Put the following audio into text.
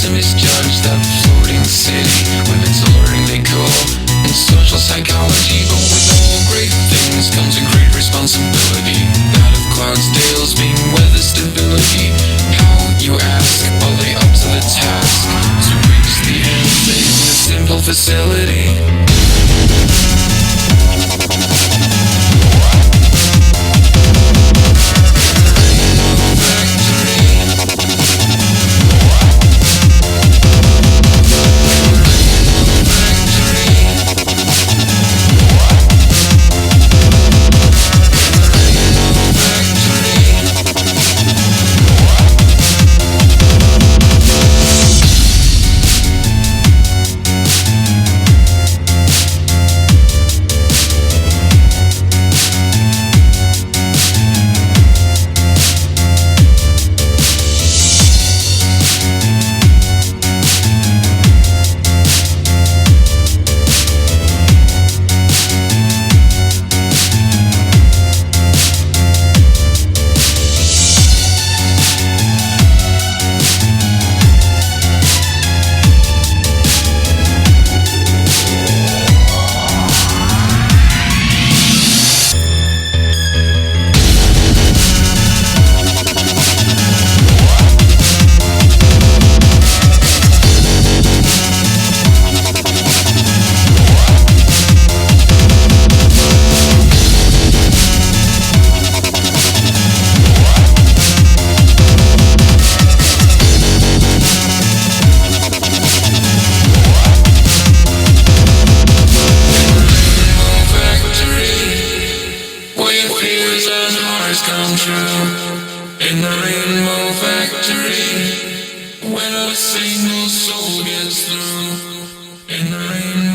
to misjudge that floating city with its alluring decor and social psychology. But with all great things comes a great responsibility, that of Cloudsdale's being weather stability. How, you ask, are they up to the task to reach the end in a simple facility? Come true in the Rainbow Factory, when a single soul gets through in the rainbow.